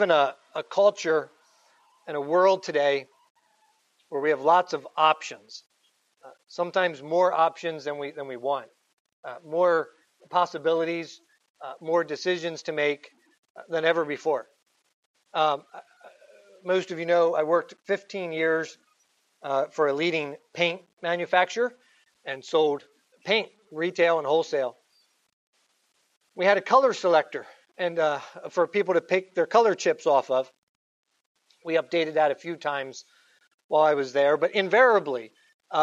In a culture and a world today where we have lots of options, sometimes more options than we want, more possibilities, more decisions to make than ever before. Um, Most of you know I worked 15 years for a leading paint manufacturer and sold paint, retail and wholesale. We had a color selector and for people to pick their color chips off of. We updated that a few times while I was there, but invariably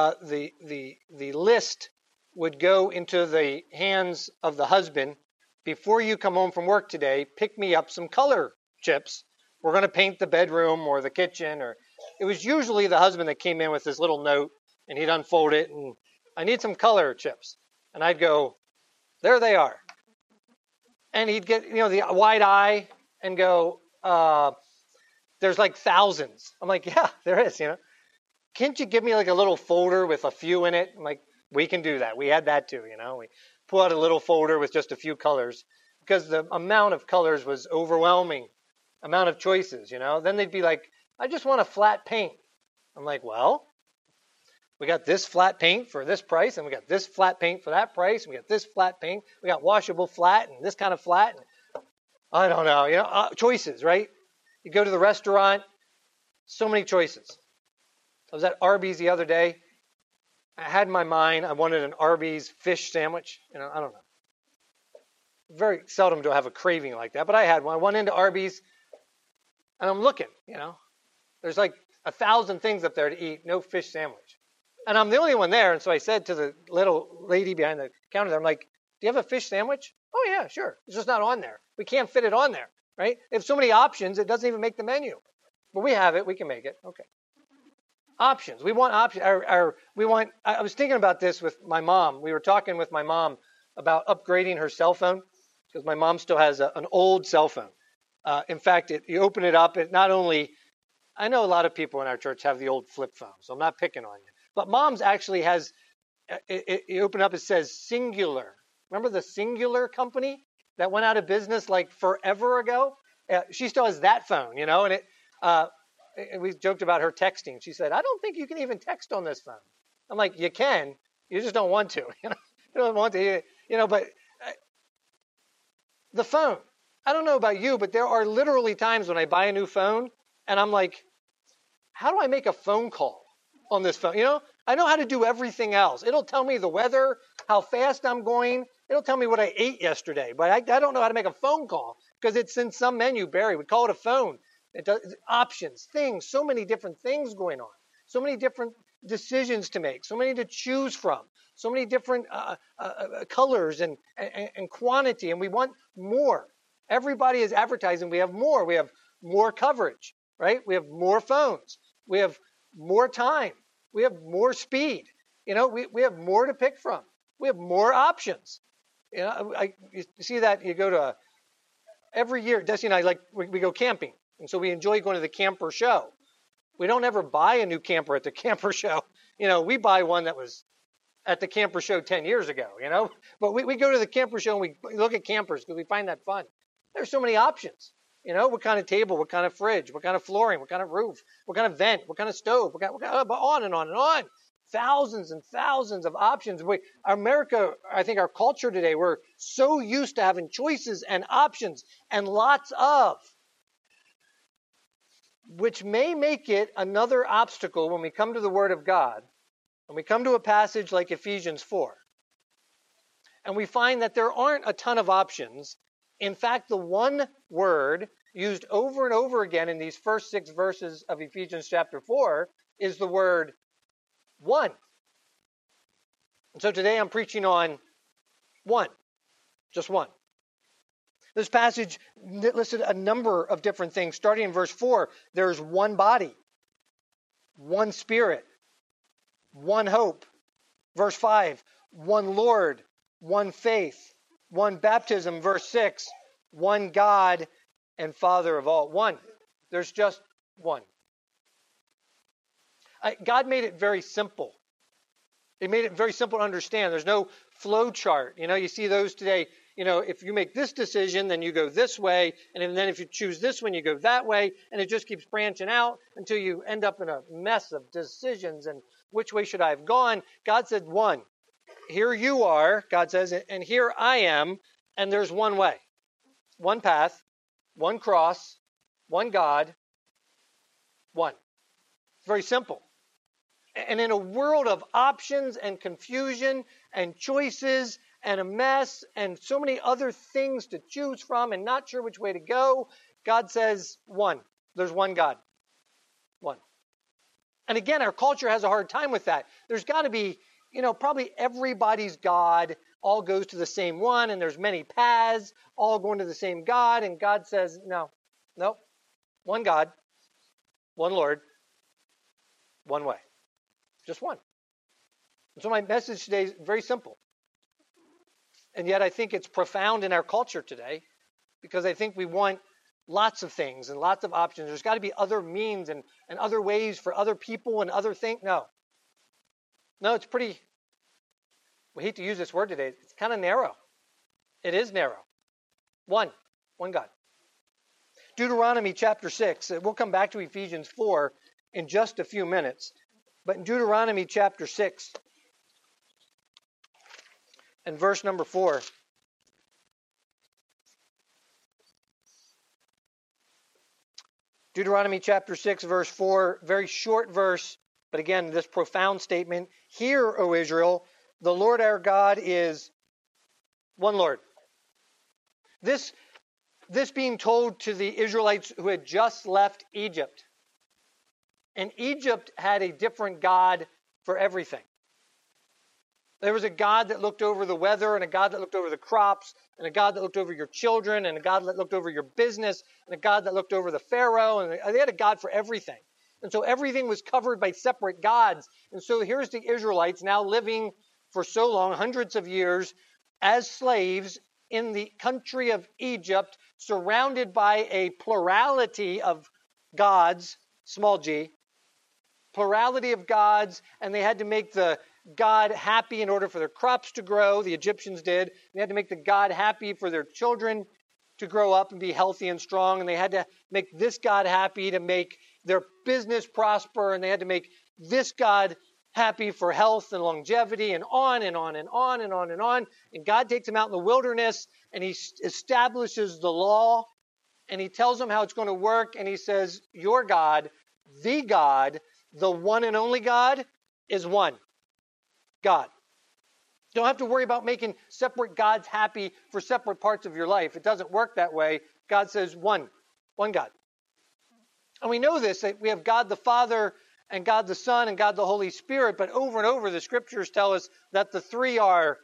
the list would go into the hands of the husband. Before you come home from work today, pick me up some color chips. We're going to paint the bedroom or the kitchen, or it was usually the husband that came in with this little note and he'd unfold it and I need some color chips. And I'd go, there they are. And he'd get, the wide eye and go, there's like thousands. I'm like, yeah, there is, Can't you give me like a little folder with a few in it? I'm like, we can do that. We had that too, We pull out a little folder with just a few colors because the amount of colors was overwhelming. Amount of choices, Then they'd be like, I just want a flat paint. I'm like, well, we got this flat paint for this price, and we got this flat paint for that price, and we got this flat paint. We got washable flat and this kind of flat. And I don't know, choices, right? You go to the restaurant, so many choices. I was at Arby's the other day. I had in my mind I wanted an Arby's fish sandwich. I don't know. Very seldom do I have a craving like that, but I had one. I went into Arby's. And I'm looking, There's like 1,000 things up there to eat, no fish sandwich. And I'm the only one there. And so I said to the little lady behind the counter there, I'm like, do you have a fish sandwich? Oh, yeah, sure. It's just not on there. We can't fit it on there, right? If so many options, it doesn't even make the menu. But we have it. We can make it. Okay. Options. We want options. I was thinking about this with my mom. We were talking with my mom about upgrading her cell phone because my mom still has an old cell phone. In fact, you open it up, it not only, I know a lot of people in our church have the old flip phone, so I'm not picking on you. But Mom's actually has, you open up, it says Singular. Remember the Singular company that went out of business like forever ago? She still has that phone, and we joked about her texting. She said, I don't think you can even text on this phone. I'm like, you can, you just don't want to. You don't want to, but the phone. I don't know about you, but there are literally times when I buy a new phone and I'm like, how do I make a phone call on this phone? I know how to do everything else. It'll tell me the weather, how fast I'm going. It'll tell me what I ate yesterday, but I don't know how to make a phone call because it's in some menu, Barry. We call it a phone. It does options, things, so many different things going on, so many different decisions to make, so many to choose from, so many different colors and quantity, and we want more. Everybody is advertising. We have more. We have more coverage, right? We have more phones. We have more time. We have more speed. We have more to pick from. We have more options. You see that you go to every year. Desi and I we go camping, and so we enjoy going to the camper show. We don't ever buy a new camper at the camper show. We buy one that was at the camper show 10 years ago. But we go to the camper show and we look at campers because we find that fun. There's so many options. What kind of table, what kind of fridge, what kind of flooring, what kind of roof, what kind of vent, what kind of stove, on and on and on. Thousands and thousands of options. America, I think our culture today, we're so used to having choices and options and lots of, which may make it another obstacle when we come to the Word of God, and we come to a passage like Ephesians 4, and we find that there aren't a ton of options. In fact, the one word used over and over again in these first 6 verses of Ephesians chapter 4 is the word one. And so today I'm preaching on one, just one. This passage listed a number of different things. Starting in verse 4, there's one body, one spirit, one hope. Verse 5, one Lord, one faith, one baptism. Verse 6, one God and Father of all. One. There's just one. God made it very simple. He made it very simple to understand. There's no flow chart. You see those today. if you make this decision, then you go this way. And then if you choose this one, you go that way. And it just keeps branching out until you end up in a mess of decisions. And which way should I have gone? God said, one. Here you are, God says, and here I am. And there's one way, one path, one cross, one God, one. It's very simple. And in a world of options and confusion and choices and a mess and so many other things to choose from and not sure which way to go, God says one. There's one God. One. And again, our culture has a hard time with that. There's got to be, probably everybody's God all goes to the same one, and there's many paths all going to the same God. And God says, no, one God, one Lord, one way. Just one. And so my message today is very simple. And yet I think it's profound in our culture today because I think we want lots of things and lots of options. There's got to be other means and other ways for other people and other things. No, it's pretty, we hate to use this word today. It's kind of narrow. It is narrow. One God. Deuteronomy chapter 6. We'll come back to Ephesians 4 in just a few minutes. But in Deuteronomy chapter 6 and verse number 4, Deuteronomy chapter 6, verse 4, very short verse, but again, this profound statement. Hear, O Israel, the Lord our God is one Lord. This being told to the Israelites who had just left Egypt. And Egypt had a different God for everything. There was a God that looked over the weather, and a God that looked over the crops, and a God that looked over your children, and a God that looked over your business, and a God that looked over the Pharaoh, and they had a God for everything. And so everything was covered by separate gods. And so here's the Israelites now living for so long, hundreds of years, as slaves in the country of Egypt, surrounded by a plurality of gods, small g, plurality of gods, and they had to make the God happy in order for their crops to grow. The Egyptians did. They had to make the God happy for their children to grow up and be healthy and strong, and they had to make this God happy to make their business prosper, and they had to make this God happy for health and longevity, and on and on and on and on and on. And God takes them out in the wilderness, and he establishes the law, and he tells them how it's going to work, and he says, your God, the one and only God, is one God. You don't have to worry about making separate gods happy for separate parts of your life. It doesn't work that way. God says one God. And we know this, that we have God the Father and God the Son and God the Holy Spirit, but over and over the scriptures tell us that the three are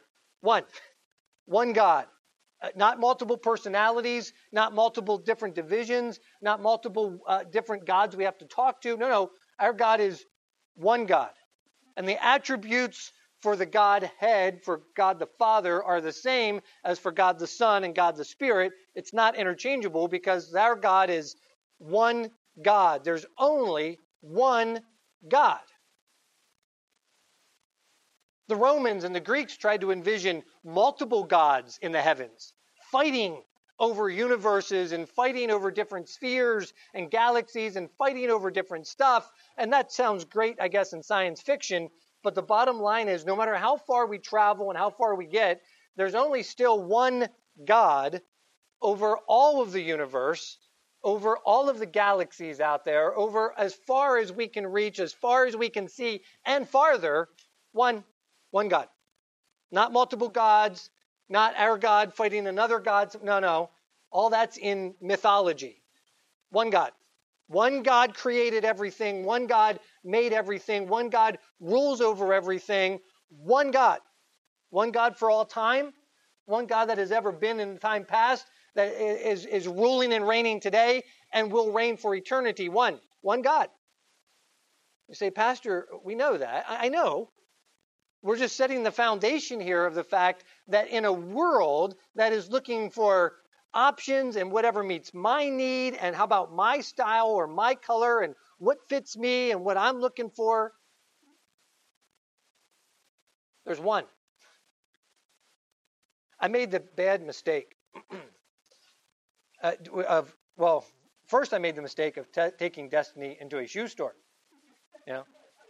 one God. Not multiple personalities, not multiple different divisions, not multiple different gods we have to talk to. No, our God is one God. And the attributes for the Godhead, for God the Father, are the same as for God the Son and God the Spirit. It's not interchangeable because our God is one God. There's only one God. The Romans and the Greeks tried to envision multiple gods in the heavens, fighting over universes and fighting over different spheres and galaxies and fighting over different stuff. And that sounds great, I guess, in science fiction. But the bottom line is, no matter how far we travel and how far we get, there's only still one God over all of the universe, over all of the galaxies out there, over as far as we can reach, as far as we can see, and farther, one God. Not multiple gods, not our God fighting another God. No. All that's in mythology. One God. One God created everything. One God made everything. One God rules over everything. One God. One God for all time. One God that has ever been in time past, that is ruling and reigning today and will reign for eternity. One God. You say, Pastor, we know that. I know. We're just setting the foundation here of the fact that in a world that is looking for options and whatever meets my need and how about my style or my color and what fits me and what I'm looking for, there's one. I made the bad mistake well, first I made the mistake of taking Destiny into a shoe store, you know.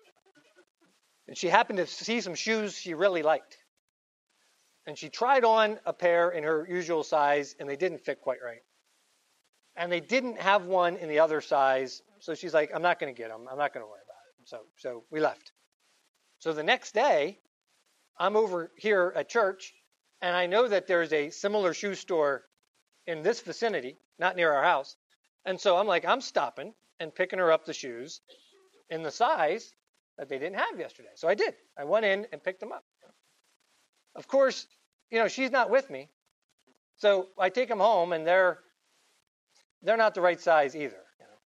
And she happened to see some shoes she really liked. And she tried on a pair in her usual size, and they didn't fit quite right. And they didn't have one in the other size, so she's like, I'm not going to get them. I'm not going to worry about it. So we left. So the next day, I'm over here at church, and I know that there's a similar shoe store in this vicinity, not near our house. And so I'm like, I'm stopping and picking her up the shoes in the size that they didn't have yesterday. So I did. I went in and picked them up. Of course, she's not with me. So I take them home, and they're not the right size either.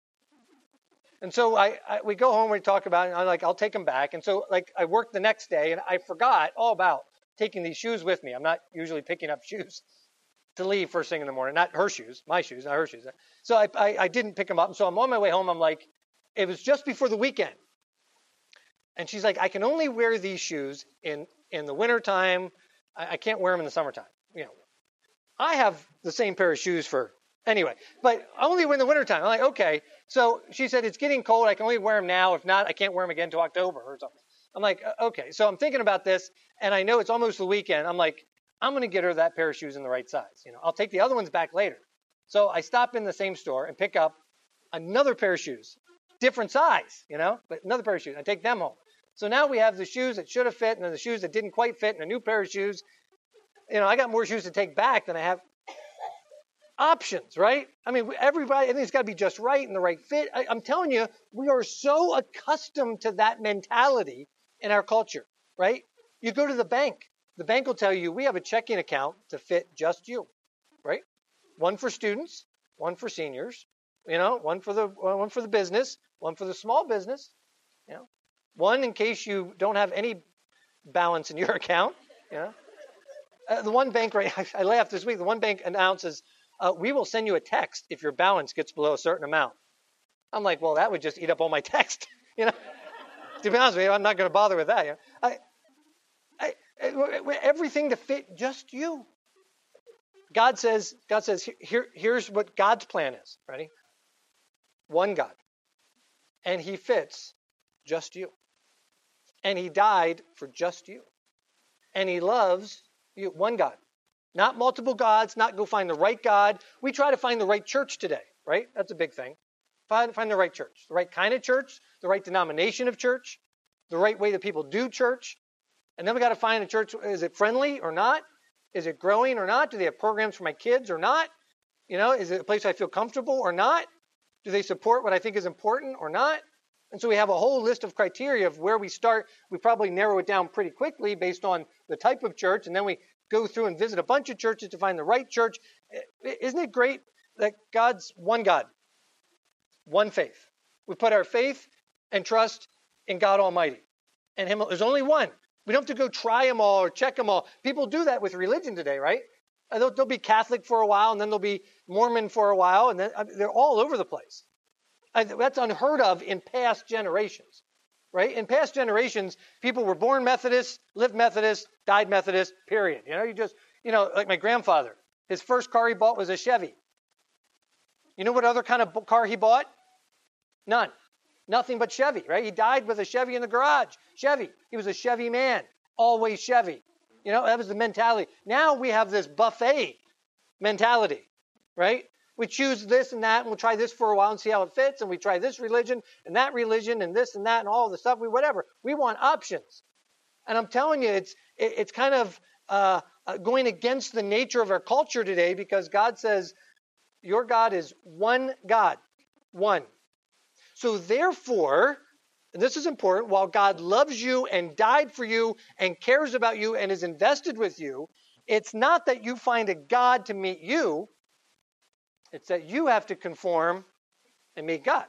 And so we go home, we talk about it, and I'm like, I'll take them back. And so I worked the next day, and I forgot all about taking these shoes with me. I'm not usually picking up shoes to leave first thing in the morning. Not her shoes, my shoes, not her shoes. So I didn't pick them up. And so I'm on my way home. I'm like, it was just before the weekend. And she's like, I can only wear these shoes in the wintertime. I can't wear them in the summertime. I have the same pair of shoes anyway, but only in the wintertime. I'm like, okay. So she said, it's getting cold. I can only wear them now. If not, I can't wear them again until October or something. I'm like, okay. So I'm thinking about this, and I know it's almost the weekend. I'm like, I'm going to get her that pair of shoes in the right size. I'll take the other ones back later. So I stop in the same store and pick up another pair of shoes, different size, but another pair of shoes. I take them home. So now we have the shoes that should have fit and then the shoes that didn't quite fit and a new pair of shoes. I got more shoes to take back than I have options, right? I mean, everything's got to be just right and the right fit. I'm telling you, we are so accustomed to that mentality in our culture, right? You go to the bank. The bank will tell you, we have a checking account to fit just you, right? One for students, one for seniors, one for the business, one for the small business, one in case you don't have any balance in your account, The one bank, right? I laughed this week. The one bank announces, we will send you a text if your balance gets below a certain amount. I'm like, well, that would just eat up all my text, To be honest with you, I'm not going to bother with that. Everything to fit just you. God says, here's what God's plan is. Ready? One God. And he fits just you. And he died for just you. And he loves you. One God. Not multiple gods, not go find the right God. We try to find the right church today, right? That's a big thing. Find the right church. The right kind of church, the right denomination of church, the right way that people do church. And then we got to find a church. Is it friendly or not? Is it growing or not? Do they have programs for my kids or not? Is it a place I feel comfortable or not? Do they support what I think is important or not? And so we have a whole list of criteria of where we start. We probably narrow it down pretty quickly based on the type of church. And then we go through and visit a bunch of churches to find the right church. Isn't it great that God's one God, one faith? We put our faith and trust in God Almighty. And him, there's only one. We don't have to go try them all or check them all. People do that with religion today, right? They'll be Catholic for a while, and then they'll be Mormon for a while, and then they're all over the place. That's unheard of in past generations, right? In past generations, people were born Methodist, lived Methodist, died Methodist, period. Like my grandfather, his first car he bought was a Chevy. You know what other kind of car he bought? None. Nothing but Chevy, right? He died with a Chevy in the garage. Chevy. He was a Chevy man. Always Chevy. That was the mentality. Now we have this buffet mentality, right? We choose this and that, and we'll try this for a while and see how it fits, and we try this religion and this and that and all the stuff. Whatever. We want options. And I'm telling you, it's kind of going against the nature of our culture today, because God says, your God is one God. One. So therefore, and this is important, while God loves you and died for you and cares about you and is invested with you, it's not that you find a God to meet you. It's that you have to conform and meet God.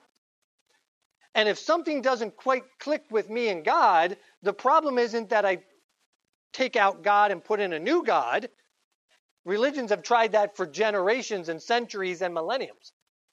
And if something doesn't quite click with me and God, the problem isn't that I take out God and put in a new God. Religions have tried that for generations and centuries and millenniums.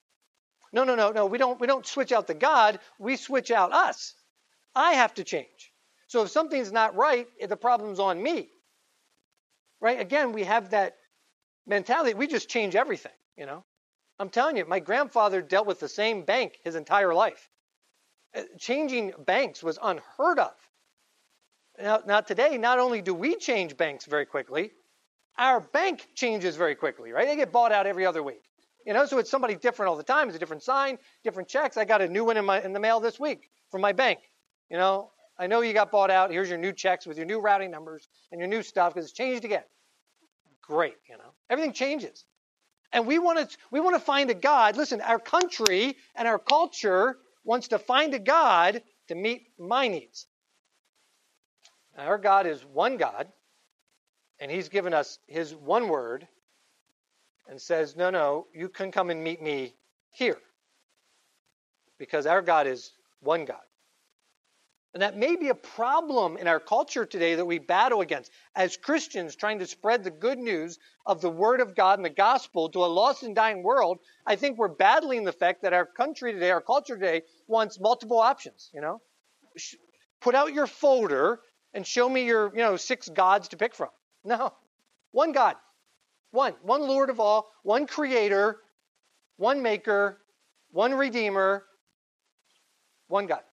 No. We don't switch out the God. We switch out us. I have to change. So if something's not right, the problem's on me. right? Again, we have that mentality. We just change everything, I'm telling you, my grandfather dealt with the same bank his entire life. Changing banks was unheard of. Now today, not only do we change banks very quickly, our bank changes very quickly, right? They get bought out every other week. So it's somebody different all the time. It's a different sign, different checks. I got a new one in the mail this week from my bank. I know you got bought out. Here's your new checks with your new routing numbers and your new stuff because it's changed again. Great, Everything changes. And we want to find a God. Listen, our country and our culture wants to find a God to meet my needs. Our God is one God, and he's given us his one word and says, no, you can come and meet me here. Because our God is one God. And that may be a problem in our culture today that we battle against. As Christians trying to spread the good news of the Word of God and the gospel to a lost and dying world, I think we're battling the fact that our country today, our culture today, wants multiple options, Put out your folder and show me your, 6 gods to pick from. No. One God. One Lord of all, one creator, one maker, one redeemer, one God.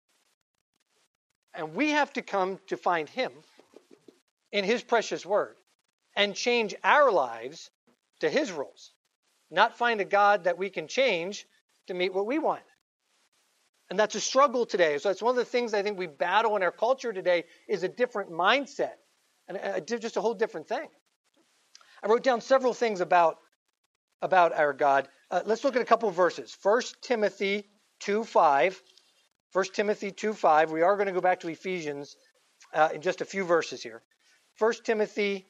And we have to come to find him in his precious word and change our lives to his rules, not find a God that we can change to meet what we want. And that's a struggle today. So it's one of the things I think we battle in our culture today is a different mindset and just a whole different thing. I wrote down several things about our God. Let's look at a couple of verses. 1 Timothy 2:5. 1 Timothy 2:5. We are going to go back to Ephesians in just a few verses here. 1 Timothy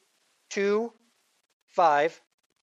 2:5.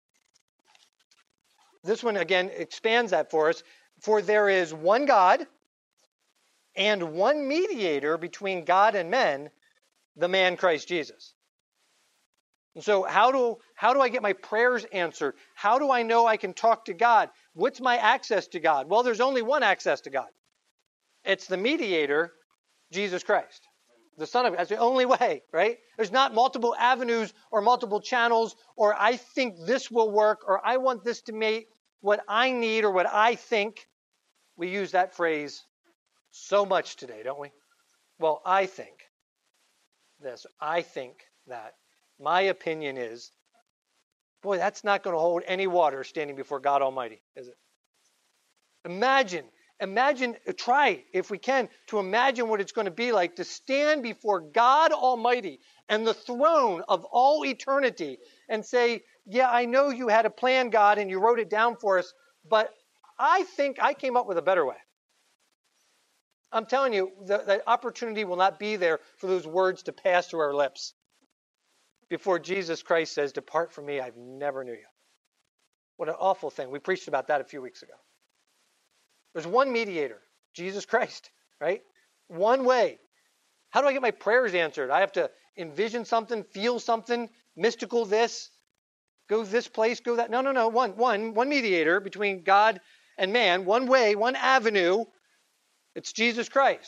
This one, again, expands that for us. For there is one God and one mediator between God and men, the man Christ Jesus. And so how do I get my prayers answered? How do I know I can talk to God? What's my access to God? Well, there's only one access to God. It's the mediator, Jesus Christ, the Son of God. That's the only way, right? There's not multiple avenues or multiple channels, or I think this will work, or I want this to meet what I need or what I think. We use that phrase so much today, don't we? Well, I think this. I think that. My opinion is, boy, that's not going to hold any water standing before God Almighty, is it? Imagine, try, if we can, to imagine what it's going to be like to stand before God Almighty and the throne of all eternity and say, yeah, I know you had a plan, God, and you wrote it down for us, but I think I came up with a better way. I'm telling you, the opportunity will not be there for those words to pass through our lips before Jesus Christ says, depart from me, I've never knew you. What an awful thing. We preached about that a few weeks ago. There's one mediator, Jesus Christ, right? One way. How do I get my prayers answered? I have to envision something, feel something, mystical this, go this place, go that. No. One mediator between God and man, one way, one avenue. It's Jesus Christ.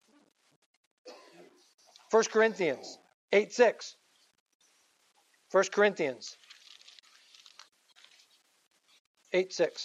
1 Corinthians 8:6. 1 Corinthians 8:6.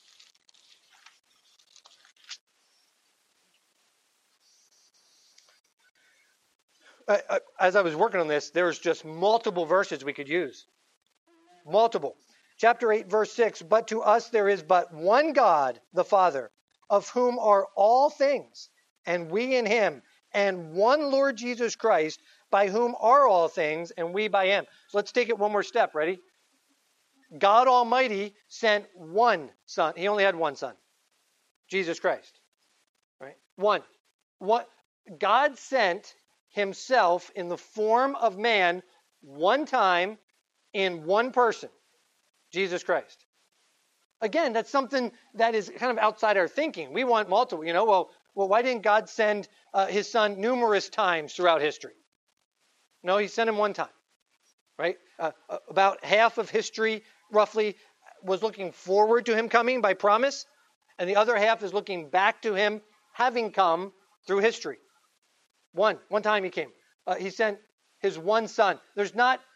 As I was working on this, there's just multiple verses we could use. Multiple. Chapter 8, verse 6. But to us there is but one God, the Father, of whom are all things, and we in him, and one Lord Jesus Christ, by whom are all things, and we by him. So let's take it one more step. Ready? God Almighty sent one Son. He only had one Son. Jesus Christ. Right? One. God sent himself in the form of man one time in one person. Jesus Christ. Again, that's something that is kind of outside our thinking. We want multiple. Well, why didn't God send his Son numerous times throughout history? No, he sent him one time, right? About half of history, roughly, was looking forward to him coming by promise, and the other half is looking back to him having come through history. One time he came. He sent his one Son. There's not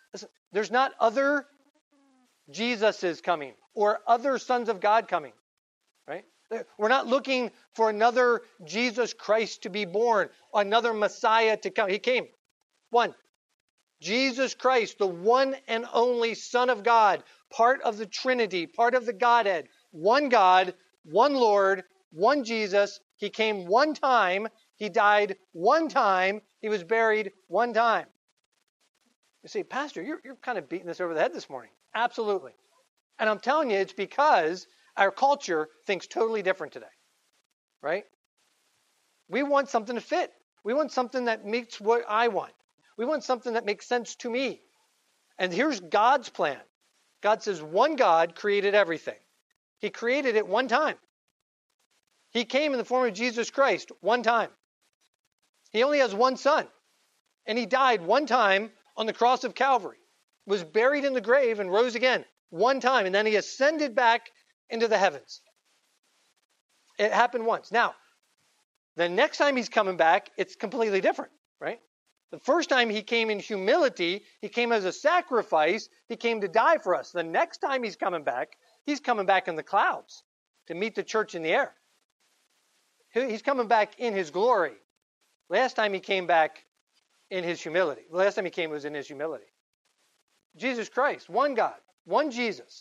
Listen, there's not other Jesuses coming or other sons of God coming, right? We're not looking for another Jesus Christ to be born, another Messiah to come. He came. One. Jesus Christ, the one and only Son of God, part of the Trinity, part of the Godhead. One God, one Lord, one Jesus. He came one time. He died one time. He was buried one time. You say, Pastor, you're kind of beating this over the head this morning. Absolutely. And I'm telling you, it's because our culture thinks totally different today, right? We want something to fit. We want something that meets what I want. We want something that makes sense to me. And here's God's plan. God says one God created everything. He created it one time. He came in the form of Jesus Christ one time. He only has one son. And he died one time on the cross of Calvary, was buried in the grave and rose again one time. And then he ascended back into the heavens. It happened once. Now, the next time he's coming back, it's completely different, right? The first time he came in humility, he came as a sacrifice, he came to die for us. The next time he's coming back in the clouds to meet the church in the air. He's coming back in his glory. Last time he came back in his humility. The last time he came was in his humility. Jesus Christ, one God, one Jesus.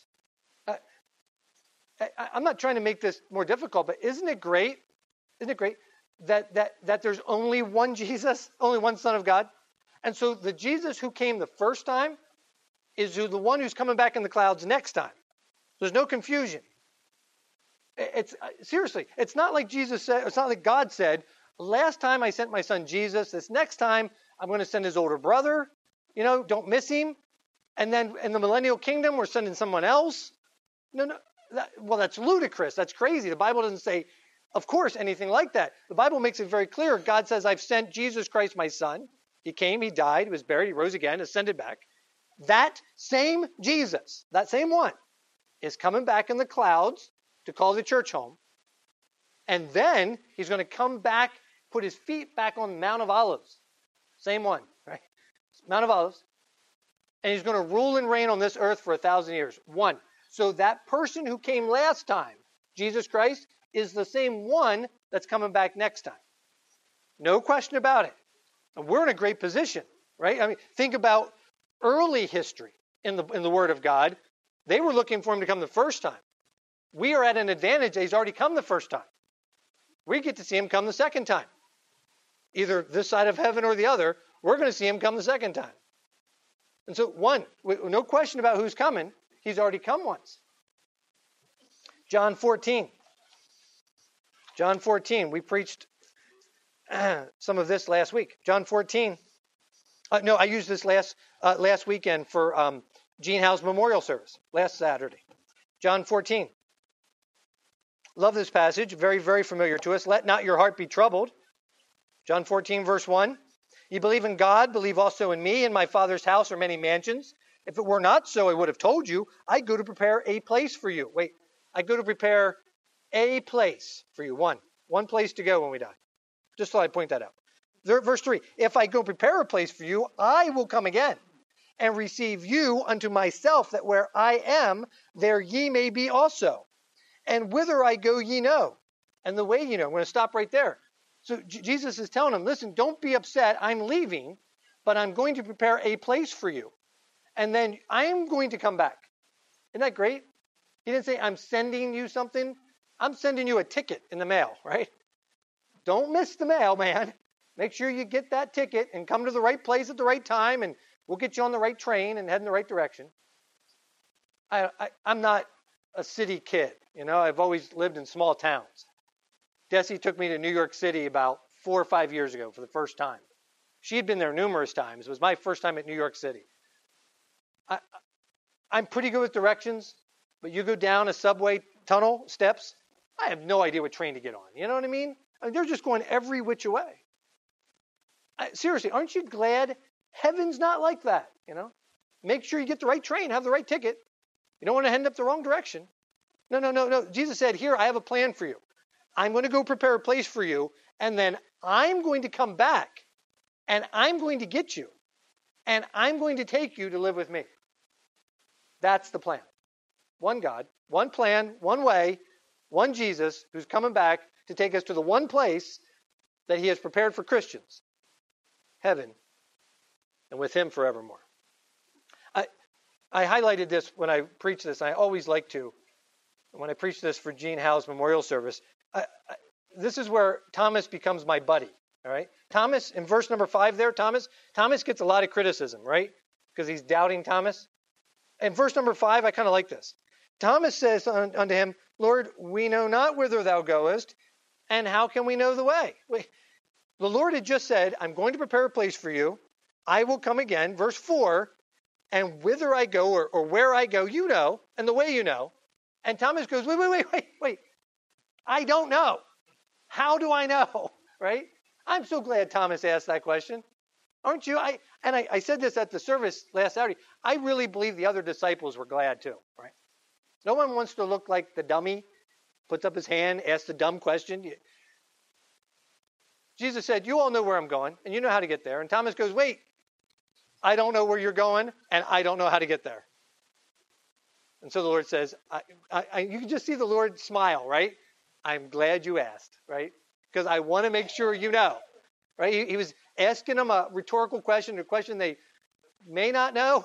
I'm not trying to make this more difficult, but isn't it great? Isn't it great that there's only one Jesus, only one Son of God? And so the Jesus who came the first time is the one who's coming back in the clouds next time. There's no confusion. It's seriously, it's not like Jesus said, it's not like God said, last time I sent my son Jesus, this next time I'm going to send his older brother, don't miss him. And then in the millennial kingdom, we're sending someone else. No, that's ludicrous. That's crazy. The Bible doesn't say, of course, anything like that. The Bible makes it very clear. God says, I've sent Jesus Christ, my son. He came, he died, he was buried, he rose again, ascended back. That same Jesus, that same one, is coming back in the clouds to call the church home. And then he's going to come back, put his feet back on the Mount of Olives. Same one, right? Mount of Olives. And he's going to rule and reign on this earth for 1,000 years. One. So that person who came last time, Jesus Christ, is the same one that's coming back next time. No question about it. And we're in a great position, right? I mean, think about early history in the Word of God. They were looking for him to come the first time. We are at an advantage that he's already come the first time. We get to see him come the second time. Either this side of heaven or the other, we're going to see him come the second time. And so, one, no question about who's coming. He's already come once. John 14. John 14. We preached some of this last week. John 14. I used this last weekend for Gene Howe's memorial service, last Saturday. John 14. Love this passage. Very, very familiar to us. Let not your heart be troubled. John 14, verse 1. You believe in God, believe also in me. In my Father's house are many mansions. If it were not so, I would have told you. I go to prepare a place for you. Wait, I go to prepare a place for you. One place to go when we die. Just thought I'd point that out. Verse 3. If I go prepare a place for you, I will come again and receive you unto myself, that where I am, there ye may be also. And whither I go, ye know. And the way ye know. I'm going to stop right there. So Jesus is telling them, listen, don't be upset. I'm leaving, but I'm going to prepare a place for you. And then I'm going to come back. Isn't that great? He didn't say, I'm sending you something. I'm sending you a ticket in the mail, right? Don't miss the mail, man. Make sure you get that ticket and come to the right place at the right time, and we'll get you on the right train and head in the right direction. I'm not a city kid. I've always lived in small towns. Desi took me to New York City about 4 or 5 years ago for the first time. She had been there numerous times. It was my first time at New York City. I'm pretty good with directions, but you go down a subway tunnel, steps, I have no idea what train to get on. You know what I mean? They're just going every which way. Seriously, aren't you glad heaven's not like that? Make sure you get the right train, have the right ticket. You don't want to end up the wrong direction. No. Jesus said, here, I have a plan for you. I'm going to go prepare a place for you, and then I'm going to come back, and I'm going to get you. and I'm going to take you to live with me. That's the plan. One God, one plan, one way, one Jesus who's coming back to take us to the one place that he has prepared for Christians, heaven, and with him forevermore. I highlighted this when I preach this. I always like to. When I preach this for Gene Howe's memorial service, this is where Thomas becomes my buddy. All right, Thomas in verse number 5 there. Thomas gets a lot of criticism, right? Because he's doubting Thomas. In verse number 5, I kind of like this. Thomas says unto him, Lord, we know not whither thou goest, and how can we know the way? Wait, the Lord had just said, I'm going to prepare a place for you. I will come again. Verse 4, and whither I go or where I go, you know, and the way you know. And Thomas goes, wait. I don't know. How do I know? Right? I'm so glad Thomas asked that question. Aren't you? I said this at the service last Saturday. I really believe the other disciples were glad too. Right? No one wants to look like the dummy, puts up his hand, asks the dumb question. Jesus said, you all know where I'm going, and you know how to get there. And Thomas goes, wait, I don't know where you're going, and I don't know how to get there. And so the Lord says, you can just see the Lord smile, right? I'm glad you asked, right? Because I want to make sure you know, right? He was asking them a rhetorical question, a question they may not know.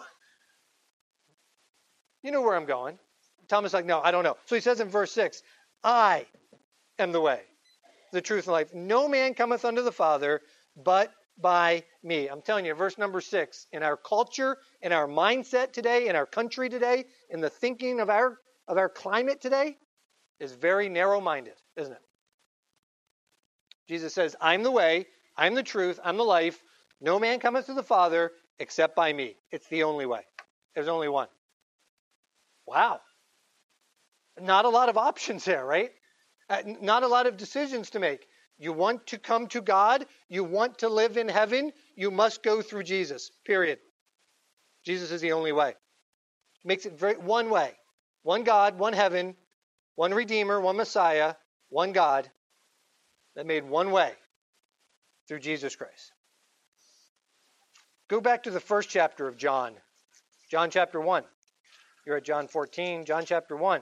You know where I'm going. Thomas is like, no, I don't know. So he says in verse 6, I am the way, the truth, and life. No man cometh unto the Father but by me. I'm telling you, verse number 6, in our culture, in our mindset today, in our country today, in the thinking of our climate today, is very narrow-minded, isn't it? Jesus says, I'm the way, I'm the truth, I'm the life. No man cometh to the Father except by me. It's the only way. There's only one. Wow. Not a lot of options there, right? Not a lot of decisions to make. You want to come to God, you want to live in heaven, you must go through Jesus, period. Jesus is the only way. Makes it one way. One God, one heaven, one Redeemer, one Messiah, one God that made one way through Jesus Christ. Go back to the first chapter of John. John chapter 1. You're at John 14, John chapter 1.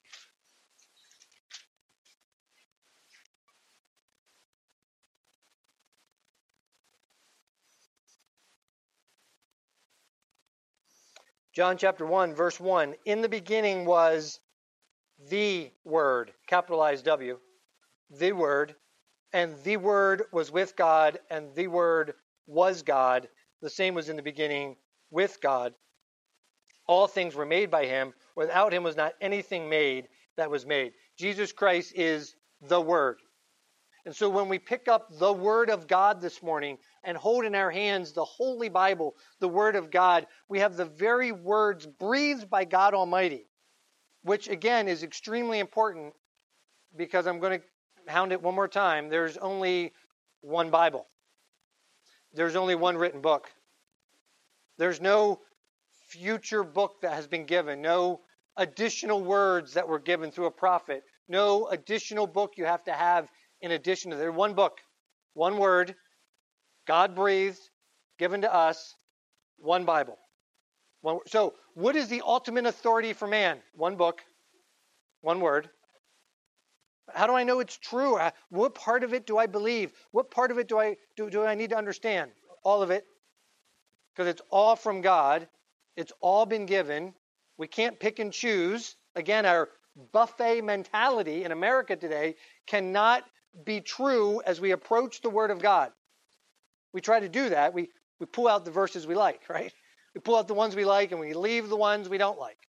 John chapter 1, verse 1. In the beginning was the Word, capitalized W, the Word, and the Word was with God, and the Word was God. The same was in the beginning with God. All things were made by him. Without him was not anything made that was made. Jesus Christ is the Word. And so when we pick up the Word of God this morning and hold in our hands the Holy Bible, the Word of God, we have the very words breathed by God Almighty, which again is extremely important because I'm going to hound it one more time. There's only one Bible. There's only one written book. There's no future book that has been given, no additional words that were given through a prophet, no additional book you have to have in addition to there. One book, one word, God breathed, given to us, one Bible. So what is the ultimate authority for man? One book, one word. How do I know it's true? What part of it do I believe? What part of it do I need to understand? All of it. Because it's all from God. It's all been given. We can't pick and choose. Again, our buffet mentality in America today cannot be true as we approach the Word of God. We try to do that. We pull out the verses we like, right? We pull out the ones we like and we leave the ones we don't like.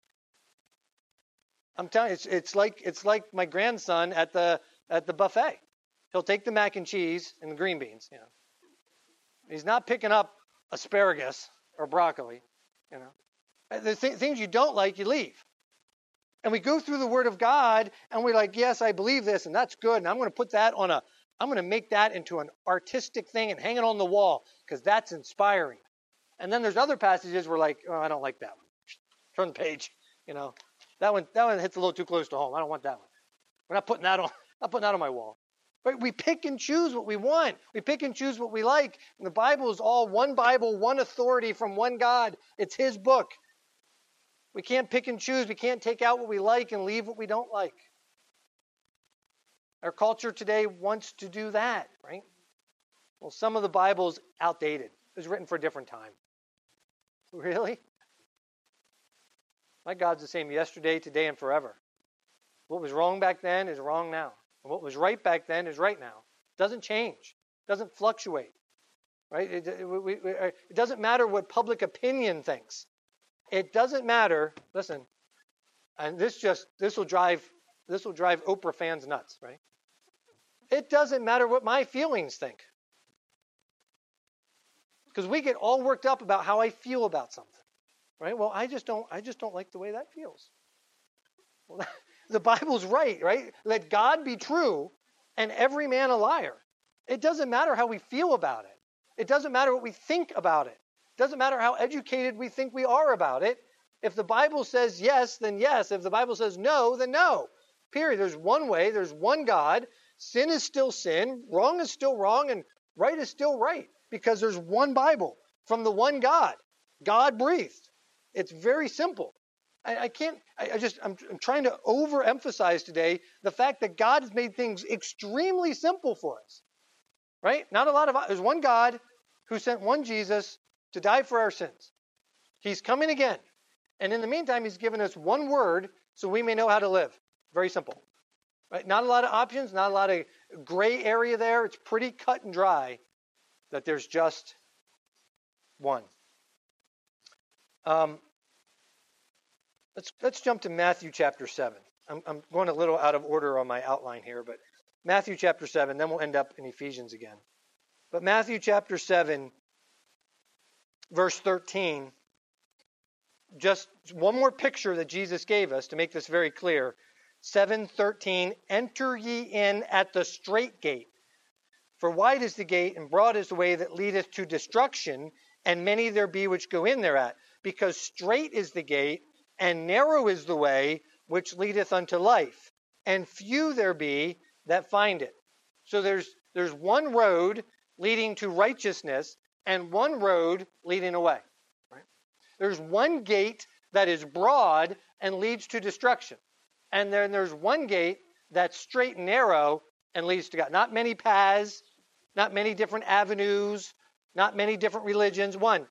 I'm telling you, it's like my grandson at the buffet. He'll take the mac and cheese and the green beans. You know, he's not picking up asparagus or broccoli. You know, the things you don't like, you leave. And we go through the Word of God and we're like, yes, I believe this and that's good. And I'm going to put that I'm going to make that into an artistic thing and hang it on the wall because that's inspiring. And then there's other passages where like, oh, I don't like that one. Turn the page. You know, that one hits a little too close to home. I don't want that one. We're not putting that on. Not putting that on my wall. Right? We pick and choose what we want. We pick and choose what we like. And the Bible is all one Bible, one authority from one God. It's his book. We can't pick and choose. We can't take out what we like and leave what we don't like. Our culture today wants to do that, right? Well, some of the Bible is outdated. It was written for a different time. Really? My God's the same yesterday, today, and forever. What was wrong back then is wrong now. And what was right back then is right now. It doesn't change. It doesn't fluctuate. Right? It doesn't matter what public opinion thinks. It doesn't matter. Listen, and this will drive Oprah fans nuts, right? It doesn't matter what my feelings think. Because we get all worked up about how I feel about something. Right? Well, I just don't like the way that feels. Well, the Bible's right? Let God be true and every man a liar. It doesn't matter how we feel about it. It doesn't matter what we think about it. It doesn't matter how educated we think we are about it. If the Bible says yes, then yes. If the Bible says no, then no. Period. There's one way. There's one God. Sin is still sin. Wrong is still wrong. And right is still right. Because there's one Bible from the one God. God breathed. It's very simple. I'm trying to overemphasize today the fact that God has made things extremely simple for us. Right? There's one God who sent one Jesus to die for our sins. He's coming again. And in the meantime, he's given us one word so we may know how to live. Very simple. Right? Not a lot of options, not a lot of gray area there. It's pretty cut and dry that there's just one. Let's jump to Matthew chapter 7. I'm going a little out of order on my outline here, but Matthew chapter 7, then we'll end up in Ephesians again. But Matthew chapter 7, verse 13, just one more picture that Jesus gave us to make this very clear. 7:13, enter ye in at the strait gate. For wide is the gate and broad is the way that leadeth to destruction, and many there be which go in thereat. Because strait is the gate, and narrow is the way which leadeth unto life, and few there be that find it. So there's one road leading to righteousness, and one road leading away. Right? There's one gate that is broad and leads to destruction. And then there's one gate that's straight and narrow and leads to God. Not many paths, not many different avenues, not many different religions. One.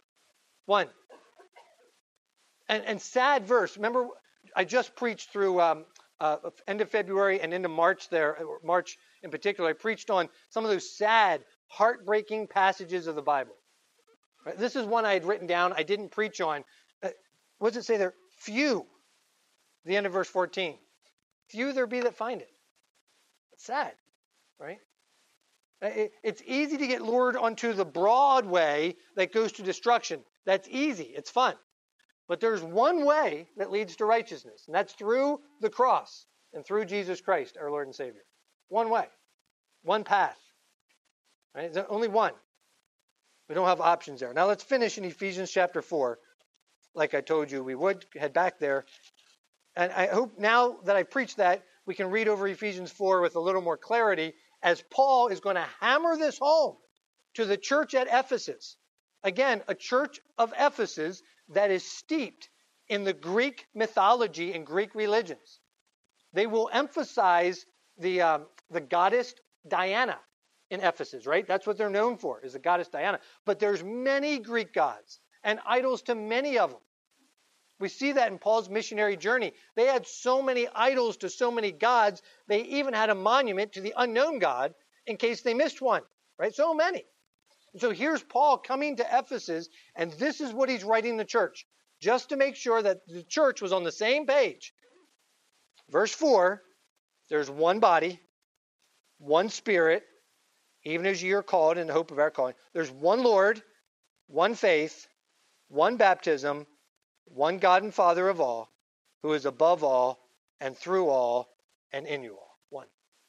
And sad verse. Remember, I just preached through end of February and into March March in particular. I preached on some of those sad, heartbreaking passages of the Bible. Right? This is one I had written down. I didn't preach on. What does it say there? Few. The end of verse 14. Few there be that find it. It's sad, right? It's easy to get lured onto the broad way that goes to destruction. That's easy. It's fun. But there's one way that leads to righteousness, and that's through the cross and through Jesus Christ, our Lord and Savior. One way. One path. Right? There's only one. We don't have options there. Now let's finish in Ephesians chapter 4. Like I told you, we would head back there. And I hope now that I've preached that, we can read over Ephesians 4 with a little more clarity as Paul is going to hammer this home to the church at Ephesus. Again, a church of Ephesus that is steeped in the Greek mythology and Greek religions. They will emphasize the goddess Diana in Ephesus, right? That's what they're known for, is the goddess Diana. But there's many Greek gods and idols to many of them. We see that in Paul's missionary journey. They had so many idols to so many gods, they even had a monument to the unknown God in case they missed one, right? So many. So here's Paul coming to Ephesus, and this is what he's writing the church, just to make sure that the church was on the same page. Verse 4, there's one body, one Spirit, even as ye are called in the hope of our calling. There's one Lord, one faith, one baptism, one God and Father of all, who is above all and through all and in you all. One.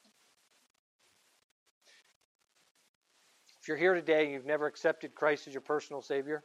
If you're here today and you've never accepted Christ as your personal Savior,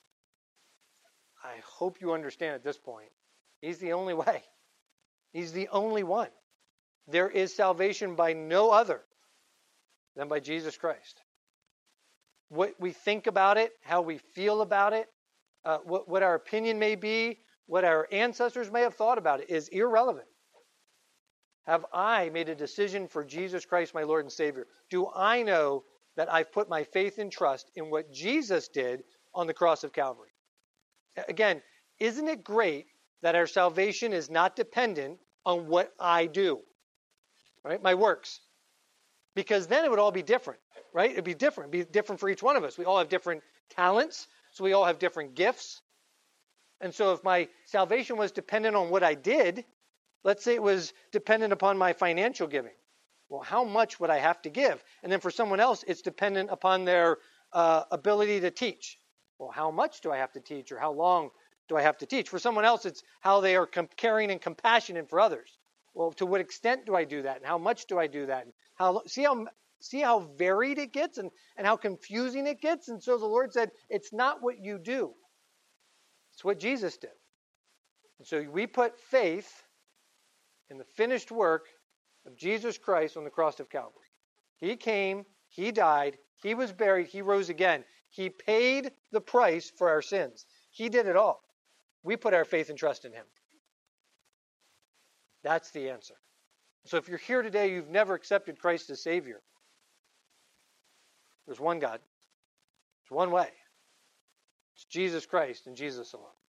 I hope you understand at this point, He's the only way. He's the only one. There is salvation by no other. than by Jesus Christ. What we think about it, how we feel about it, what our opinion may be, what our ancestors may have thought about it is irrelevant. Have I made a decision for Jesus Christ, my Lord and Savior? Do I know that I've put my faith and trust in what Jesus did on the cross of Calvary? Again, isn't it great that our salvation is not dependent on what I do, right? My works. Because then it would all be different, right? It'd be different. It'd be different for each one of us. We all have different talents, so we all have different gifts. And so if my salvation was dependent on what I did, let's say it was dependent upon my financial giving. Well, how much would I have to give? And then for someone else, it's dependent upon their ability to teach. Well, how much do I have to teach, or how long do I have to teach? For someone else, it's how they are caring and compassionate for others. Well, to what extent do I do that, and how much do I do that? And see how varied it gets, and how confusing it gets. And so the Lord said, it's not what you do. It's what Jesus did. And so we put faith in the finished work of Jesus Christ on the cross of Calvary. He came, he died, he was buried, he rose again. He paid the price for our sins. He did it all. We put our faith and trust in him. That's the answer. So if you're here today, you've never accepted Christ as Savior. There's one God. There's one way. It's Jesus Christ and Jesus alone.